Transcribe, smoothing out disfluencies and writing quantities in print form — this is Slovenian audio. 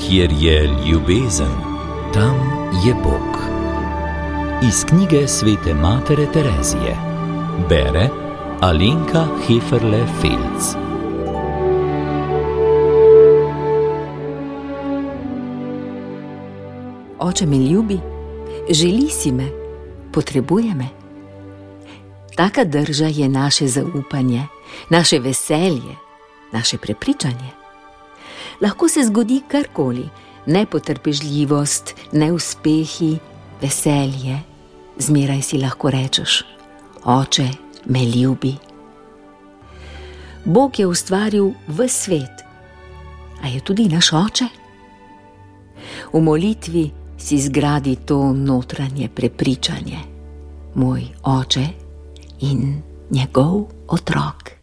Kjer je ljubezen, tam je Bog. Iz knjige svete matere Terezije. Bere Alenka Heferle-Felc. Oče me ljubi, želi si me, potrebuje me. Taka drža je naše zaupanje, naše veselje, naše prepričanje. Lahko se zgodi karkoli, nepotrpežljivost, neuspehi, veselje. Zmeraj si lahko rečeš: Oče me ljubi. Bog je ustvaril ves svet, a je tudi naš oče. V molitvi si zgradi to notranje prepričanje: moj oče in njegov otrok.